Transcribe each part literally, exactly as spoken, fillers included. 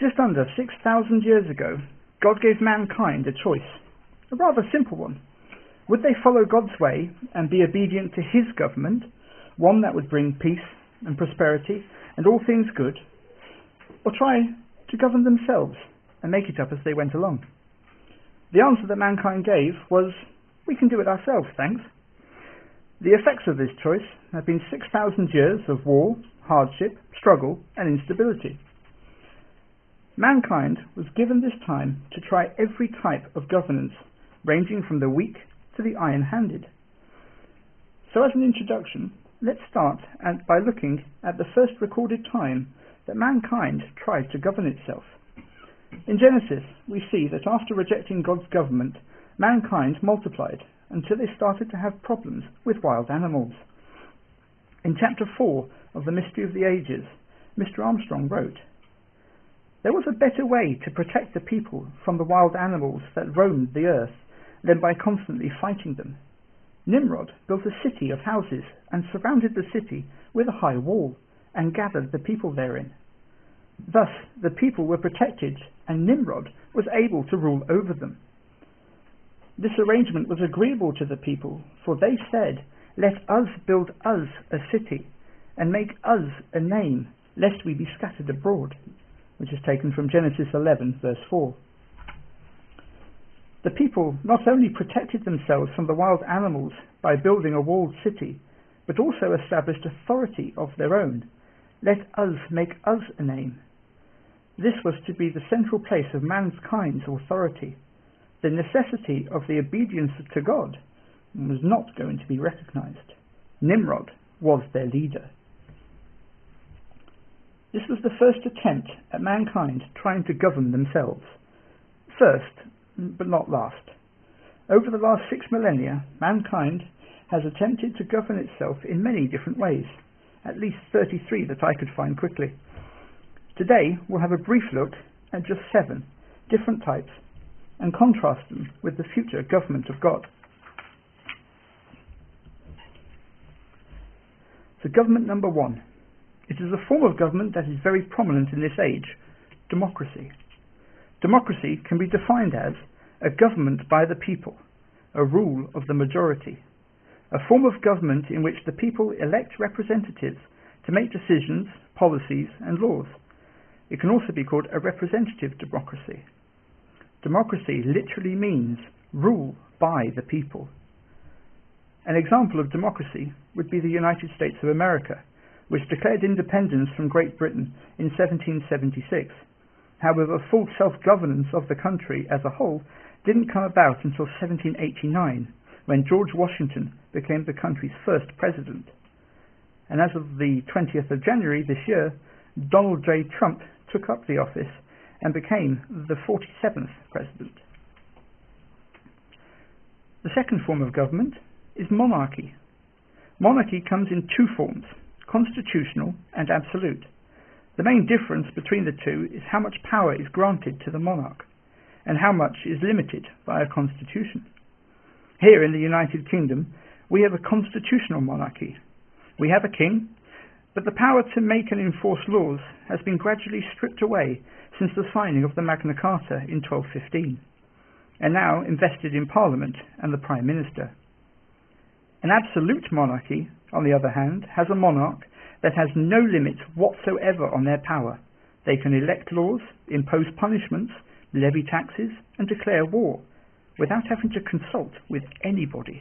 Just under six thousand years ago, God gave mankind a choice, a rather simple one. Would they follow God's way and be obedient to his government, one that would bring peace and prosperity and all things good, or try to govern themselves and make it up as they went along? The answer that mankind gave was, we can do it ourselves, thanks. The effects of this choice have been six thousand years of war, hardship, struggle and instability. Mankind was given this time to try every type of governance, ranging from the weak to the iron-handed. So as an introduction, let's start at, by looking at the first recorded time that mankind tried to govern itself. In Genesis, we see that after rejecting God's government, mankind multiplied until they started to have problems with wild animals. In chapter four of The Mystery of the Ages, Mister Armstrong wrote, "There was a better way to protect the people from the wild animals that roamed the earth than by constantly fighting them. Nimrod built a city of houses and surrounded the city with a high wall and gathered the people therein. Thus the people were protected and Nimrod was able to rule over them. This arrangement was agreeable to the people, for they said, 'Let us build us a city and make us a name, lest we be scattered abroad,'" which is taken from Genesis eleven verse four. The people not only protected themselves from the wild animals by building a walled city, but also established authority of their own. Let us make us a name. This was to be the central place of mankind's authority. The necessity of the obedience to God was not going to be recognized. Nimrod was their leader. This was the first attempt at mankind trying to govern themselves. First, but not last. Over the last six millennia, mankind has attempted to govern itself in many different ways, at least thirty-three that I could find quickly. Today, we'll have a brief look at just seven different types and contrast them with the future government of God. So government number one. It is a form of government that is very prominent in this age, democracy. Democracy can be defined as a government by the people, a rule of the majority, a form of government in which the people elect representatives to make decisions, policies and laws. It can also be called a representative democracy. Democracy literally means rule by the people. An example of democracy would be the United States of America, which declared independence from Great Britain in seventeen seventy-six. However, full self-governance of the country as a whole didn't come about until seventeen eighty-nine, when George Washington became the country's first president. And as of the twentieth of January this year, Donald J. Trump took up the office and became the forty-seventh president. The second form of government is monarchy. Monarchy comes in two forms, constitutional and absolute. The main difference between the two is how much power is granted to the monarch and how much is limited by a constitution. Here in the United Kingdom, we have a constitutional monarchy. We have a king, but the power to make and enforce laws has been gradually stripped away since the signing of the Magna Carta in twelve fifteen, and now invested in Parliament and the Prime Minister. An absolute monarchy, on the other hand, has a monarch that has no limit whatsoever on their power. They can elect laws, impose punishments, levy taxes, and declare war without having to consult with anybody.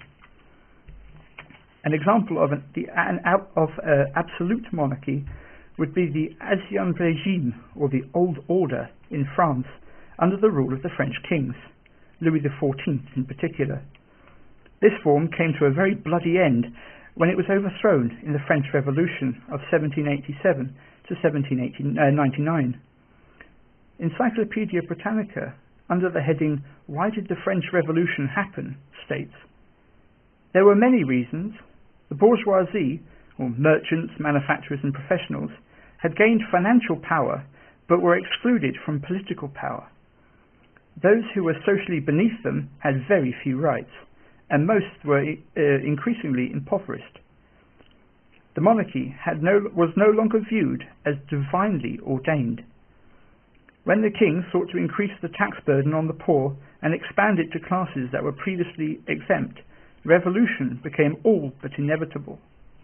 An example of an, the, an, of uh, absolute monarchy would be the Ancien Régime, or the Old Order in France, under the rule of the French kings, Louis the fourteenth in particular. This form came to a very bloody end when it was overthrown in the French Revolution of seventeen eighty-seven to seventeen ninety-nine. Encyclopaedia Britannica, under the heading "Why did the French Revolution happen?" states, "There were many reasons. The bourgeoisie, or merchants, manufacturers and professionals, had gained financial power but were excluded from political power. Those who were socially beneath them had very few rights, and most were uh, increasingly impoverished. The monarchy had no, was no longer viewed as divinely ordained. When the king sought to increase the tax burden on the poor and expand it to classes that were previously exempt, revolution became all but inevitable.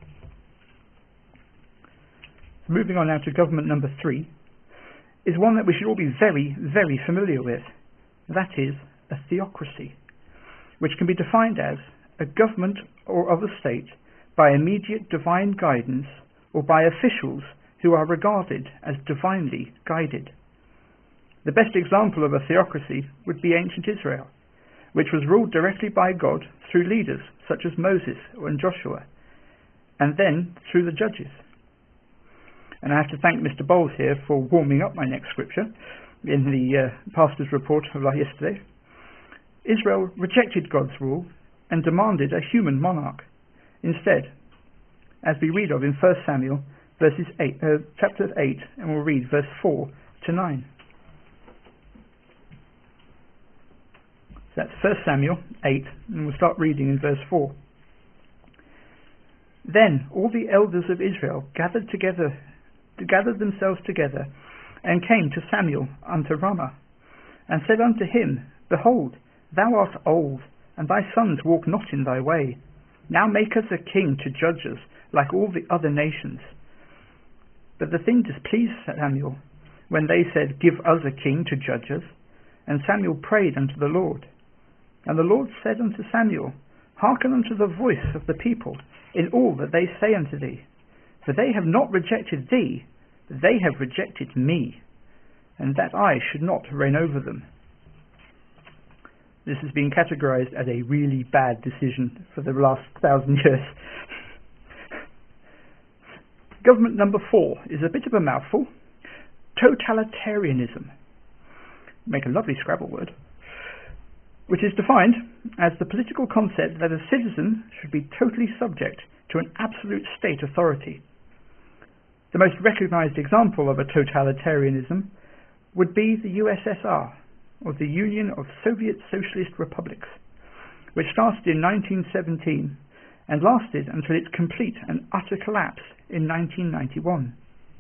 Moving on now to government number three, is one that we should all be very, very familiar with. That is a theocracy, which can be defined as a government or of a state by immediate divine guidance or by officials who are regarded as divinely guided. The best example of a theocracy would be ancient Israel, which was ruled directly by God through leaders such as Moses and Joshua, and then through the judges. And I have to thank Mister Bowles here for warming up my next scripture in the uh, pastor's report of yesterday. Israel rejected God's rule and demanded a human monarch instead, as we read of in First Samuel verses eight, uh, chapter eight, and we'll read verse four to nine. So that's First Samuel eight, and we'll start reading in verse four. Then all the elders of Israel gathered together, gathered themselves together, and came to Samuel unto Ramah, and said unto him, Behold, thou art old, and thy sons walk not in thy way. Now make us a king to judge us, like all the other nations. But the thing displeased Samuel, when they said, Give us a king to judge us. And Samuel prayed unto the Lord. And the Lord said unto Samuel, Hearken unto the voice of the people in all that they say unto thee. For they have not rejected thee, but they have rejected me, and that I should not reign over them. This has been categorized as a really bad decision for the last thousand years. Government number four is a bit of a mouthful. Totalitarianism. Make a lovely Scrabble word. Which is defined as the political concept that a citizen should be totally subject to an absolute state authority. The most recognized example of a totalitarianism would be the U S S R, or the Union of Soviet Socialist Republics, which started in nineteen seventeen and lasted until its complete and utter collapse in nineteen ninety-one.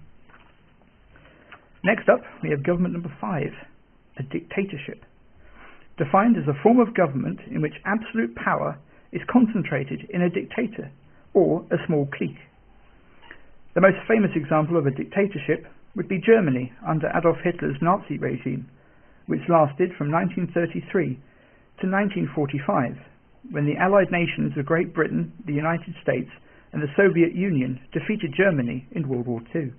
Next up, we have government number five, a dictatorship, defined as a form of government in which absolute power is concentrated in a dictator or a small clique. The most famous example of a dictatorship would be Germany under Adolf Hitler's Nazi regime, which lasted from nineteen thirty-three to nineteen forty-five, when the Allied nations of Great Britain, the United States, and the Soviet Union defeated Germany in World War Two.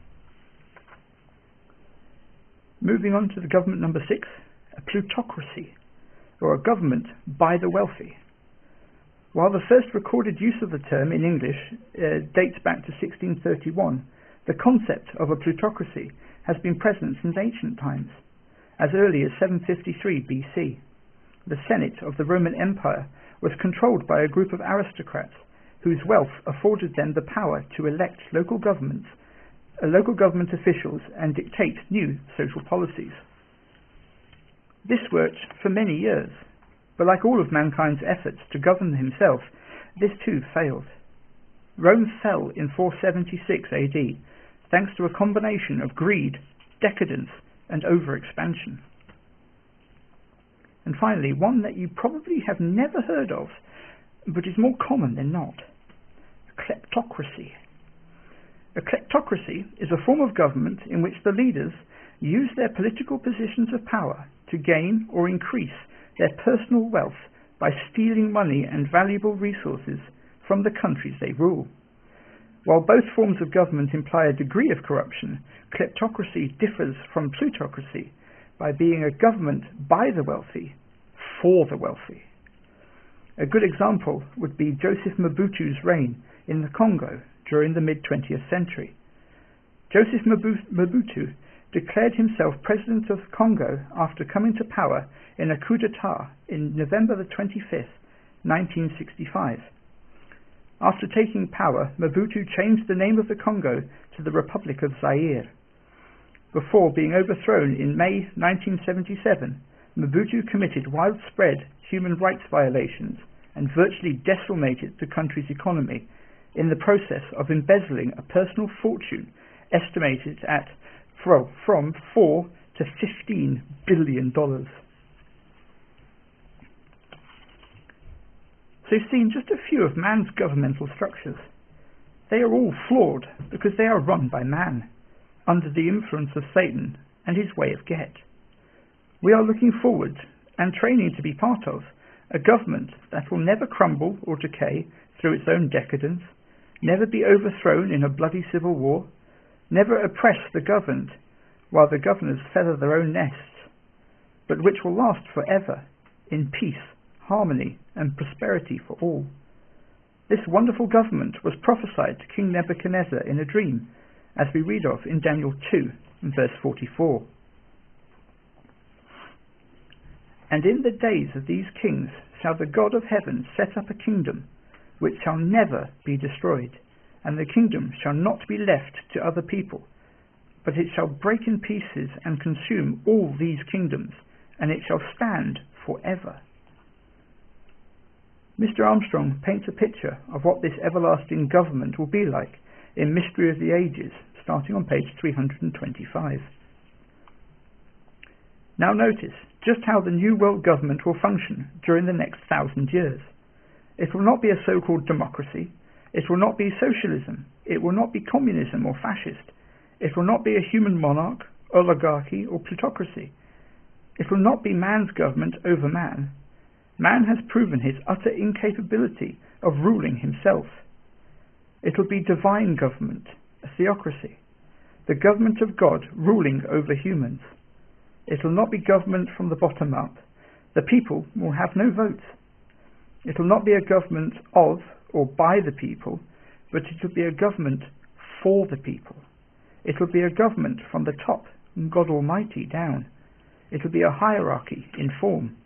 Moving on to the government number six, a plutocracy, or a government by the wealthy. While the first recorded use of the term in English uh, dates back to sixteen thirty-one, the concept of a plutocracy has been present since ancient times, as early as seven fifty-three B C. The Senate of the Roman Empire was controlled by a group of aristocrats whose wealth afforded them the power to elect local governments, uh, local government officials and dictate new social policies. This worked for many years, but like all of mankind's efforts to govern himself, this too failed. Rome fell in four seventy-six A D, thanks to a combination of greed, decadence, and overexpansion. And finally, one that you probably have never heard of, but is more common than not, a kleptocracy. A kleptocracy is a form of government in which the leaders use their political positions of power to gain or increase their personal wealth by stealing money and valuable resources from the countries they rule. While both forms of government imply a degree of corruption, kleptocracy differs from plutocracy by being a government by the wealthy, for the wealthy. A good example would be Joseph Mobutu's reign in the Congo during the mid-twentieth century. Joseph Mobutu declared himself president of Congo after coming to power in a coup d'etat in November the twenty-fifth, nineteen sixty-five. After taking power, Mobutu changed the name of the Congo to the Republic of Zaire. Before being overthrown in May nineteen seventy-seven, Mobutu committed widespread human rights violations and virtually decimated the country's economy in the process of embezzling a personal fortune estimated at from four to fifteen billion dollars. So you've seen just a few of man's governmental structures. They are all flawed because they are run by man, under the influence of Satan and his way of get. We are looking forward and training to be part of a government that will never crumble or decay through its own decadence, never be overthrown in a bloody civil war, never oppress the governed while the governors feather their own nests, but which will last forever in peace, harmony and prosperity for all. This wonderful government was prophesied to King Nebuchadnezzar in a dream, as we read of in Daniel two and verse forty-four. And in the days of these kings shall the God of heaven set up a kingdom which shall never be destroyed, and the kingdom shall not be left to other people, but it shall break in pieces and consume all these kingdoms, and it shall stand forever. Mister Armstrong paints a picture of what this everlasting government will be like in Mystery of the Ages, starting on page three hundred twenty-five. Now notice just how the New World Government will function during the next thousand years. It will not be a so-called democracy. It will not be socialism. It will not be communism or fascist. It will not be a human monarch, oligarchy or plutocracy. It will not be man's government over man. Man has proven his utter incapability of ruling himself. It will be divine government, a theocracy, the government of God ruling over humans. It will not be government from the bottom up. The people will have no vote. It will not be a government of or by the people, but it will be a government for the people. It will be a government from the top, God Almighty, down. It will be a hierarchy in form.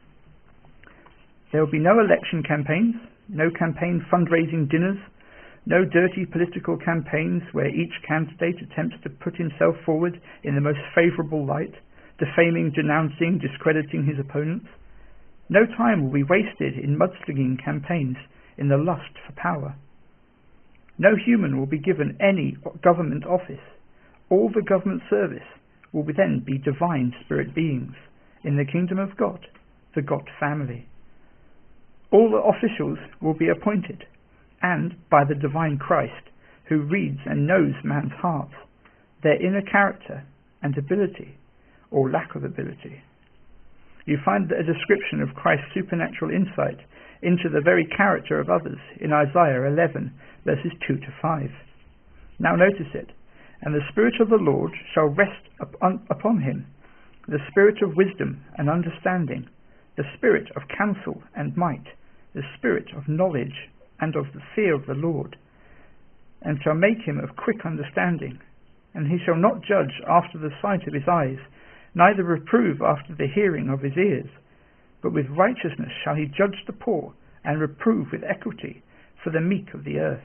There will be no election campaigns, no campaign fundraising dinners, no dirty political campaigns where each candidate attempts to put himself forward in the most favourable light, defaming, denouncing, discrediting his opponents. No time will be wasted in mudslinging campaigns in the lust for power. No human will be given any government office. All the government service will then be divine spirit beings in the kingdom of God, the God family. All the officials will be appointed, and by the divine Christ, who reads and knows man's heart, their inner character and ability, or lack of ability. You find a description of Christ's supernatural insight into the very character of others in Isaiah eleven, verses two to five. Now notice it. And the Spirit of the Lord shall rest upon, upon him, the Spirit of wisdom and understanding, the Spirit of counsel and might, the Spirit of knowledge and of the fear of the Lord, and shall make him of quick understanding. And he shall not judge after the sight of his eyes, neither reprove after the hearing of his ears, but with righteousness shall he judge the poor, and reprove with equity for the meek of the earth.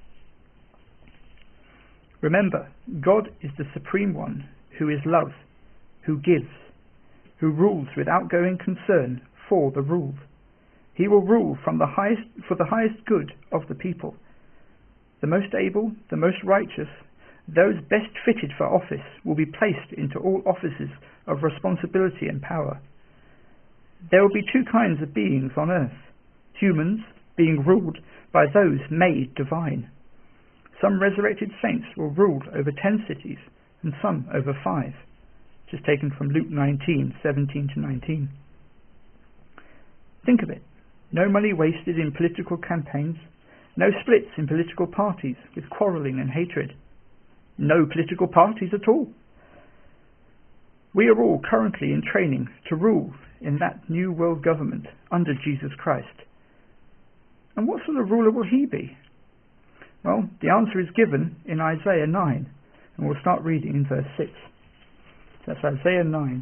Remember, God is the Supreme One, who is love, who gives, who rules without going concern for the ruled. He will rule from the highest, for the highest good of the people. The most able, the most righteous, those best fitted for office will be placed into all offices of responsibility and power. There will be two kinds of beings on earth. Humans being ruled by those made divine. Some resurrected saints will rule over ten cities, and some over five. Which is taken from Luke nineteen, seventeen to nineteen. Think of it. No money wasted in political campaigns. No splits in political parties with quarrelling and hatred. No political parties at all. We are all currently in training to rule in that new world government under Jesus Christ. And what sort of ruler will he be? Well, the answer is given in Isaiah nine, and we'll start reading in verse six. That's Isaiah nine.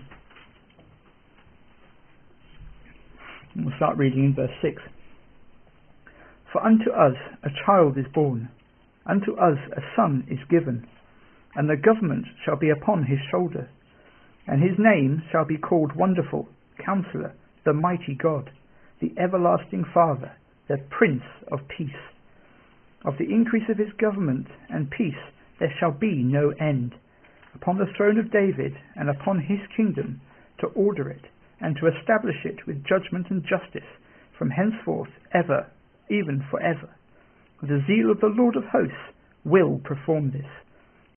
And we'll start reading in verse six. For unto us a child is born, unto us a son is given, and the government shall be upon his shoulder, and his name shall be called Wonderful, Counselor, the Mighty God, the Everlasting Father, the Prince of Peace. Of the increase of his government and peace there shall be no end, upon the throne of David and upon his kingdom, to order it and to establish it with judgment and justice from henceforth ever, even for ever. The zeal of the Lord of hosts will perform this.